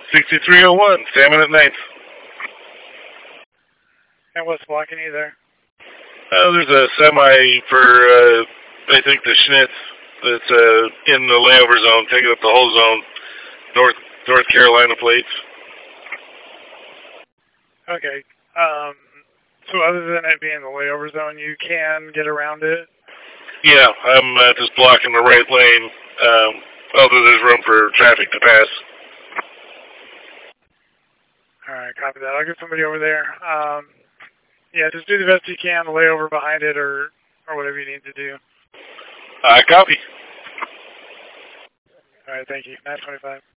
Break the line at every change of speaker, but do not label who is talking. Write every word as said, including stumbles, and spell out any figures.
sixty-three oh one, Salmon at ninth.
And what's blocking you there?
Uh, there's a semi for, uh, I think, the Schnitz that's uh, in the layover zone, taking up the whole zone, North North Carolina plates.
Okay. Um, so other than it being the layover zone, you can get around it?
Yeah, I'm uh, just blocking the right lane, um, although there's room for traffic to pass.
All right, copy that. I'll get somebody over there. Um, yeah, just do the best you can, lay over behind it or, or whatever you need to do.
I uh, copy.
All right, thank you. nine twenty-five.